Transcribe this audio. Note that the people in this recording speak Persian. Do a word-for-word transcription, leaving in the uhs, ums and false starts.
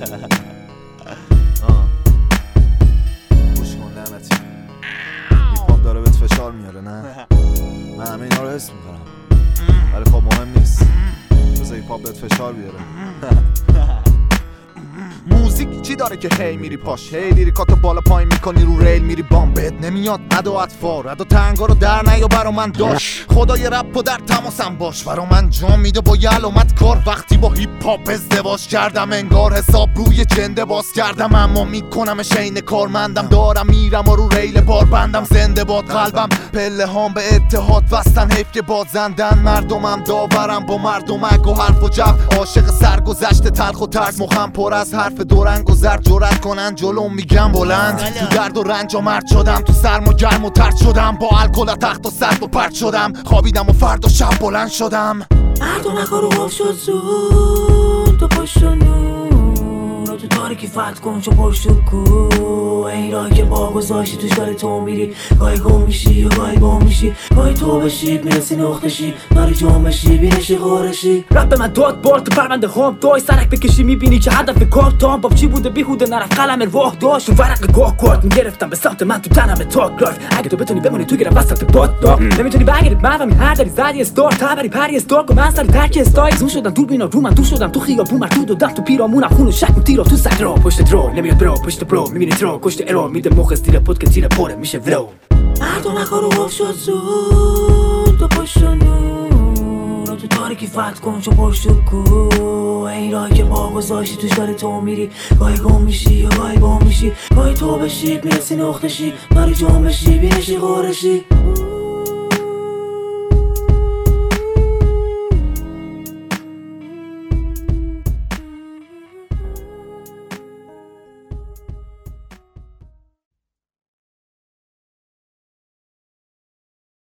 گوش کن لعنتی، هیپ هاپ داره بهت فشار میاره نه؟ من همه اینا رو حس میکنم، ولی خب مهم نیست، بذار هیپ هاپ بهت فشار بیاره. موزیک چی داره که هی میری پاش، هی لیریکاتو بالا پایین میکنی رو ریل میری بام، بهت نمیاد عد و اطفار، عد و تنگا رو در نیا برا من داش، خدای رپ و در تماسم باش، برا من جام میده با یه علامت کار، وقتی با هیپ هاپ ازدواج کردم انگار حساب روی جنده باز کردم، اما میکنم شین کارمندم، دارم میرم و رو ریل بار بندم، زنده باد قلبم، پله هام به اتحاد وستن، حیف که بازندن، مردمم داورم با مردمک و حرف و جب، عاشق سرگذشت تلخ و ترس، مخم پر از حرف دورنگ و زرد، جرأت کنن جلوم میگم بلند، تو درد و رنج و مرد شدم، تو سرم و گرم و ترد شدم، با الکل تخت و سرد و پرد شدم، خوابیدم و فردا شب بلند شدم. مردم کارو آف شد زود تو پشت نور، تو تاریکی فتح کن چو پشت کو، این راهی که با گذاشتی توش داره تو میری، گاهی گم میشی و گاهی گم میشی، گاهی تو بشی میرسی نقطشی، داری جمع بشی بینشی غارشی، رب به من داد بار تو پرونده هم دای سرک بکشی میبینی که هدف کار تام، باب چی بوده بیهوده نرفت قلم راه داشت، تو ورق گاه کارت میگرفتم به سمت من تو تنم تاک لایف، اگه تو بتونی بمونی تو گیرم وسط باد دا، نمیتونی بگیری من و هر دری زدی استار تبری پری استار و من سر ترک استایل، زون شدم دور بینا رو من تو شدم تو خیابون مرتود و دم تو پیرامونم خون و شک و تیرا تو سگ را پشت درو نمیاد برو پشت برو میبینی ترو کشت ارو میده مخ استیل پد که تیر پره میشه ولو، مردم کارو آف شد زود تو پشت نور، تو تاریکی فتح کن چو پشت کو، این راهی که با گذاشتی توش داره تو میری، گاهی گم میشی و گاهی گم میشی، گاهی تو بشی میرسی نقطشی، داری جمع بشی بینشی غارشی.